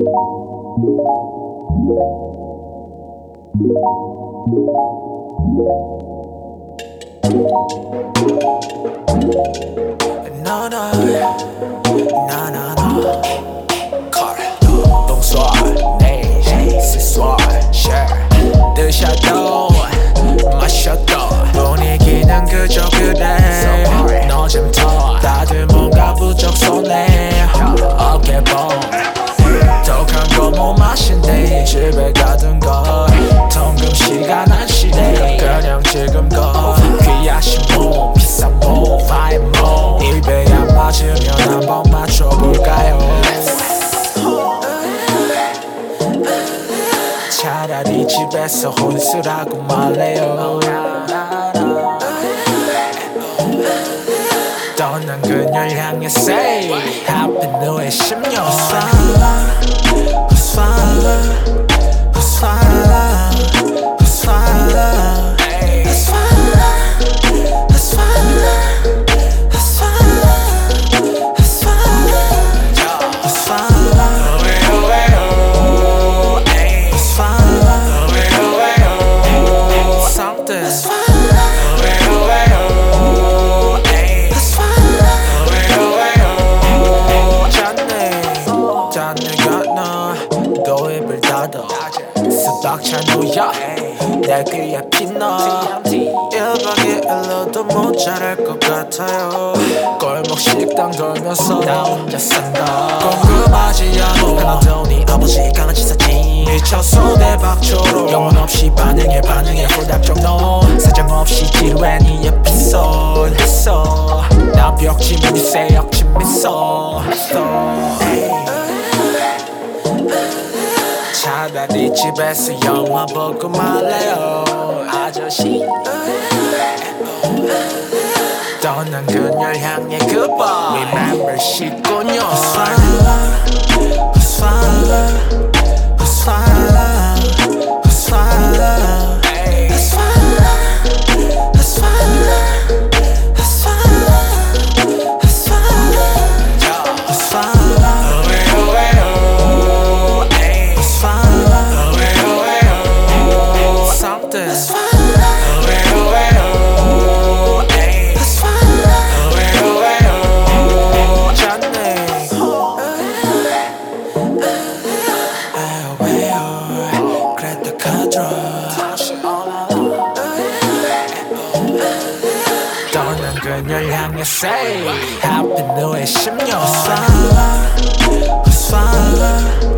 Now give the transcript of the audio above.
No, no, no, no, no. Bonsoir, neige, ce soir, share. 드셔도 마셔도 분위기는 그저 그래. 너 좀 더 다들 뭔가 부적소네. 어깨봉 독한 거 못 마신대. 집에 가든가 통금 시간 안 쉬네. 그냥 지금껏 귀하신 몸 비싼 몸 파인 몸 입에 안 맞으면 한번 맞춰볼까요? 차라리 집에서 혼술하고 말래요. 떠난 그녀를 향해 say 하필 너의 심령 Who's fine? Who's fine? Who's fine? Who's fine? Who's fine? Who's fine? Who's fine? Who's fine? Who's fine? Something 입을 닫아 수박차 누야 내 귀에 피나 1박에 1로도 모자랄 것 같아요. 골목 식당 돌면서 나 혼자 산다. 궁금하지 않아 하나 돈이 아버지 강아지 사진 미쳐서 대박처럼 영혼 없이 반응해 후닥적 너 사정 없이 지루해 네 에피소드 했어. 나 벽지문 새 역시 미소 차라리 집에서 영화 보고 말래요. 아저씨 떠난 그녀를 향해 goodbye. Remember 시군요. Who's fine? Who's fine? Who's fine? Who's fine? Who's fine? Who's fine? Who's fine? Who's fine? 떠난 그녀를 향해 say 하필 너의 심령 Who's fine? Who's fine?